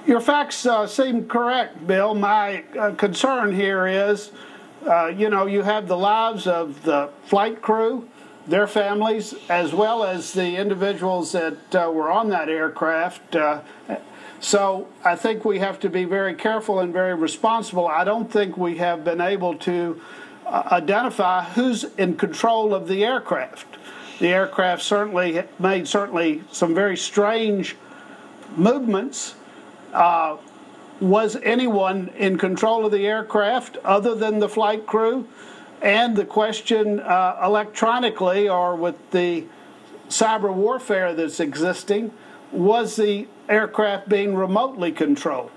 Your facts seem correct, Bill. My concern here is, you have the lives of the flight crew, their families, as well as the individuals that were on that aircraft. So I think we have to be very careful and very responsible. I don't think we have been able to identify who's in control of the aircraft. The aircraft certainly made some very strange movements. Was anyone in control of the aircraft other than the flight crew? And the question electronically or with the cyber warfare that's existing, was the aircraft being remotely controlled?